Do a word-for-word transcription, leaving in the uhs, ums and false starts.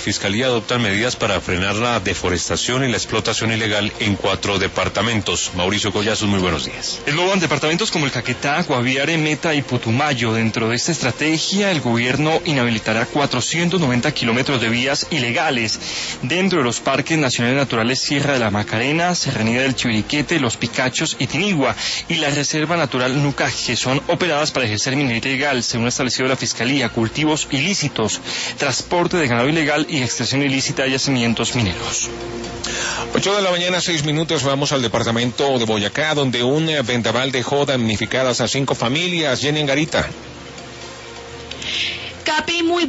Fiscalía adopta medidas para frenar la deforestación y la explotación ilegal en cuatro departamentos. Mauricio Collazos, muy buenos días. El lobo en departamentos como el Caquetá, Guaviare, Meta y Putumayo. Dentro de esta estrategia, el gobierno inhabilitará cuatrocientos noventa kilómetros de vías ilegales dentro de los parques nacionales naturales Sierra de la Macarena, Serranía del Chiriquete, Los Picachos y Tinigua, y la Reserva Natural Nucac, que son operadas para ejercer minería ilegal, según ha establecido la Fiscalía, cultivos ilícitos, transporte de ganado ilegal y extracción ilícita de yacimientos mineros. ocho de la mañana, seis minutos, vamos al departamento de Boyacá, donde un vendaval dejó damnificadas a cinco familias. Jenny Angarita. Capi, muy